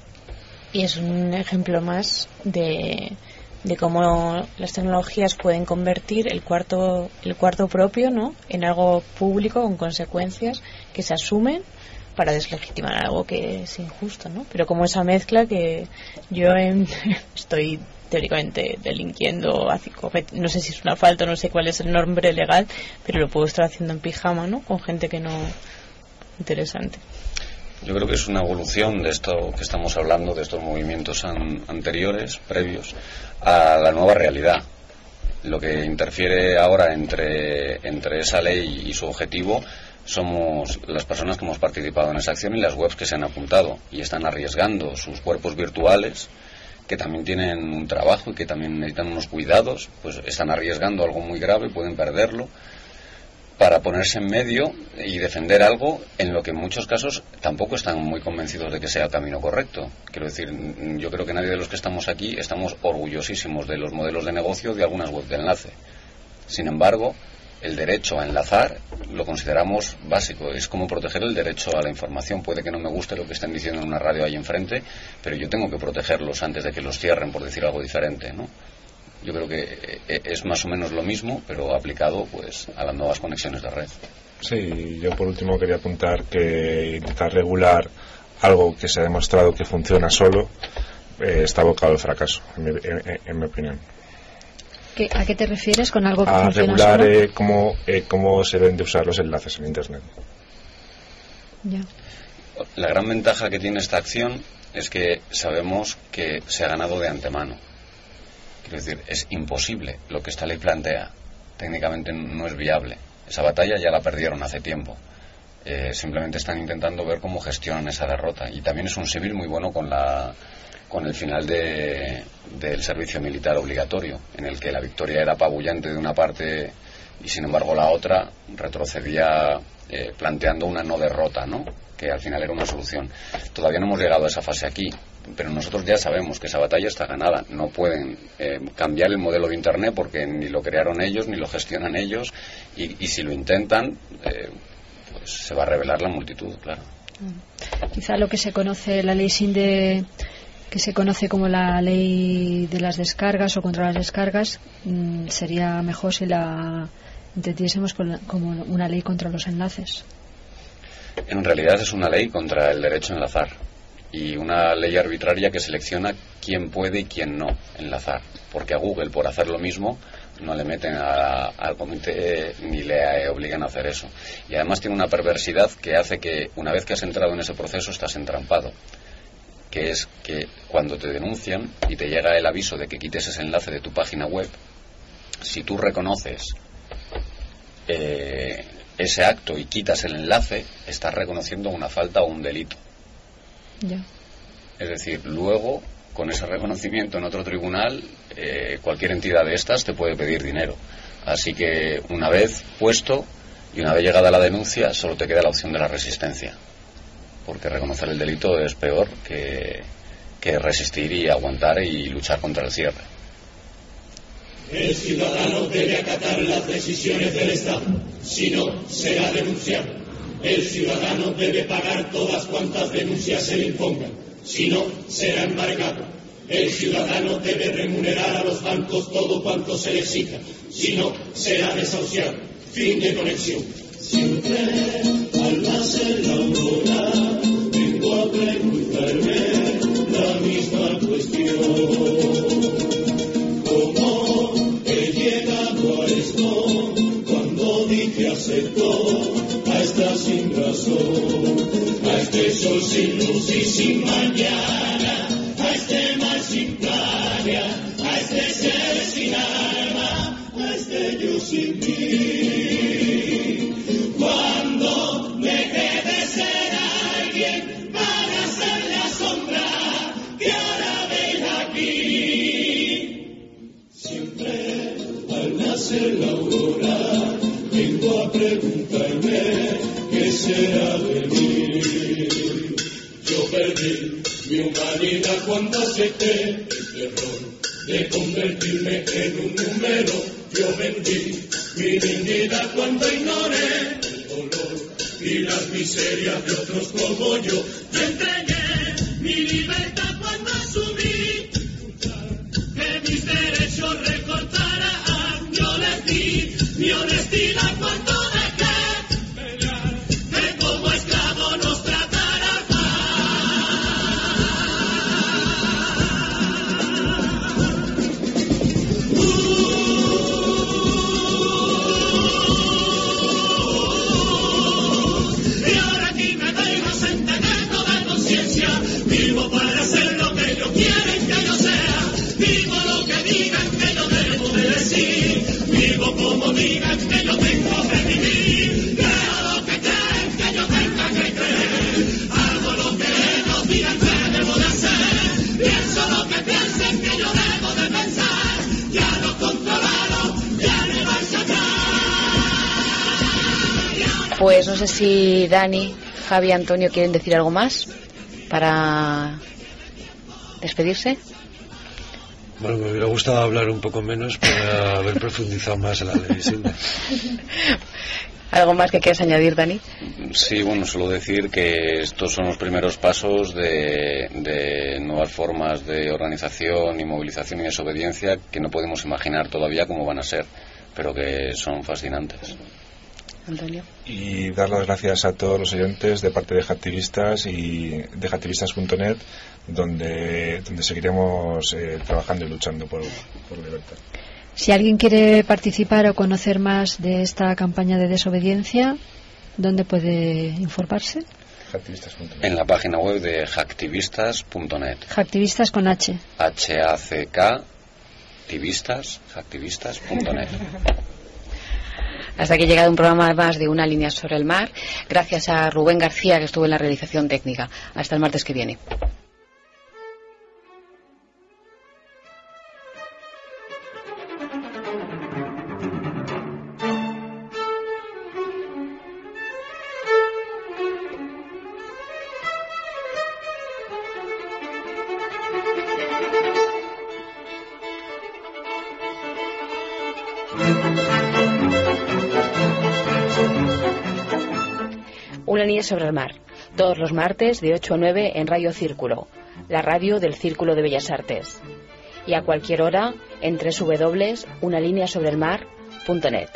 Y es un ejemplo más de, de cómo las tecnologías pueden convertir el cuarto el cuarto propio, ¿no?, en algo público con consecuencias que se asumen para deslegitimar algo que es injusto, ¿no? Pero como esa mezcla que yo en, estoy teóricamente delinquiendo, no sé si es una falta, no sé cuál es el nombre legal, pero lo puedo estar haciendo en pijama, ¿no?, con gente que no. Interesante. Yo creo que es una evolución de esto que estamos hablando, de estos movimientos an, anteriores, previos, a la nueva realidad. Lo que interfiere ahora entre, entre esa ley y su objetivo somos las personas que hemos participado en esa acción y las webs que se han apuntado y están arriesgando sus cuerpos virtuales, que también tienen un trabajo y que también necesitan unos cuidados, pues están arriesgando algo muy grave, pueden perderlo, para ponerse en medio y defender algo en lo que en muchos casos tampoco están muy convencidos de que sea el camino correcto. Quiero decir, yo creo que nadie de los que estamos aquí estamos orgullosísimos de los modelos de negocio de algunas webs de enlace. Sin embargo, el derecho a enlazar lo consideramos básico. Es como proteger el derecho a la información. Puede que no me guste lo que estén diciendo en una radio ahí enfrente, pero yo tengo que protegerlos antes de que los cierren, por decir algo diferente, ¿no? Yo creo que es más o menos lo mismo, pero aplicado pues a las nuevas conexiones de red. Sí, yo por último quería apuntar que intentar regular algo que se ha demostrado que funciona solo eh, está abocado al fracaso, en mi, en, en mi opinión. ¿Qué, ¿A qué te refieres con algo que a funciona regular solo? Eh, cómo, eh, cómo se deben de usar los enlaces en Internet. Ya. La gran ventaja que tiene esta acción es que sabemos que se ha ganado de antemano. Quiero decir, es imposible lo que esta ley plantea. Técnicamente no es viable. Esa batalla ya la perdieron hace tiempo. Eh, simplemente están intentando ver cómo gestionan esa derrota. Y también es un símil muy bueno con la con el final de, del servicio militar obligatorio, en el que la victoria era apabullante de una parte y sin embargo la otra retrocedía eh, planteando una no derrota, ¿no?, que al final era una solución. Todavía no hemos llegado a esa fase aquí, pero nosotros ya sabemos que esa batalla está ganada. No pueden eh, cambiar el modelo de Internet porque ni lo crearon ellos ni lo gestionan ellos, y, y si lo intentan eh, pues se va a revelar la multitud, claro. Quizá lo que se conoce, la ley SINDE, que se conoce como la ley de las descargas o contra las descargas, mmm, sería mejor si la entendiésemos como una ley contra los enlaces. En realidad es una ley contra el derecho a enlazar, y una ley arbitraria que selecciona quién puede y quién no enlazar, porque a Google, por hacer lo mismo, no le meten a, al comité ni le obligan a hacer eso. Y además tiene una perversidad que hace que una vez que has entrado en ese proceso estás entrampado, que es que cuando te denuncian y te llega el aviso de que quites ese enlace de tu página web, si tú reconoces eh, ese acto y quitas el enlace, estás reconociendo una falta o un delito. Ya. Es decir, luego, con ese reconocimiento en otro tribunal, eh, cualquier entidad de estas te puede pedir dinero. Así que una vez puesto y una vez llegada la denuncia, solo te queda la opción de la resistencia, porque reconocer el delito es peor que, que resistir y aguantar y luchar contra el cierre. El ciudadano debe acatar las decisiones del Estado, si no, será denunciado. El ciudadano debe pagar todas cuantas denuncias se le impongan, si no, será embargado. El ciudadano debe remunerar a los bancos todo cuanto se le exija, si no, será desahuciado. Fin de conexión. Siempre al nacer la aurora vengo a preguntarme la misma cuestión. ¿Cómo he llegado a esto cuando dije acepto a esta sin razón, a este sol sin luz y sin mañana, a este mar sin playa, a este ser sin alma, a este yo sin mí? Cuando dejé de ser alguien para ser la sombra que ahora ven aquí. Siempre al nacer la aurora vengo a preguntarme qué será de mí. Yo perdí mi humanidad cuando acepté el terror de convertirme en un número. Yo vendí mi dignidad cuando ignoré el dolor y las miserias de otros como yo. Yo entregué mi libertad cuando asumí que mis derechos recortaran. Yo les di mi honestidad cuando dejé que como esclavo nos tratara mal. Y ahora aquí me veo inocente de toda conciencia. Vivo para ser lo que ellos quieren que yo sea. Vivo lo que digan que yo debo de decir. Vivo como digan que yo tengo que vivir. Creo lo que creen que yo tenga que creer. Hago lo que ellos digan que debo de hacer. Pienso lo que piensen que yo debo de pensar. Ya lo controlado, ya no hay marcha atrás. Pues no sé si Dani, Javi, Antonio quieren decir algo más para despedirse. Bueno, me hubiera gustado hablar un poco menos para haber profundizado más en la ley. ¿Sí? ¿Algo más que quieras añadir, Dani? Sí, bueno, solo decir que estos son los primeros pasos de, de nuevas formas de organización y movilización y desobediencia que no podemos imaginar todavía cómo van a ser, pero que son fascinantes. Antonio. Y dar las gracias a todos los oyentes de parte de Hacktivistas y de hacktivistas punto net, donde, donde seguiremos eh, trabajando y luchando por, por libertad. Si alguien quiere participar o conocer más de esta campaña de desobediencia, ¿dónde puede informarse? Hacktivistas punto net. En la página web de hacktivistas punto net. Hacktivistas con H. H A C K Hacktivistas, hacktivistas punto net. Hasta aquí ha llegado un programa más de Una línea sobre el mar. Gracias a Rubén García, que estuvo en la realización técnica. Hasta el martes que viene. Una línea sobre el mar, todos los martes de ocho a nueve en Radio Círculo, la radio del Círculo de Bellas Artes. Y a cualquier hora en doble u doble u doble u punto una línea sobre el mar punto net.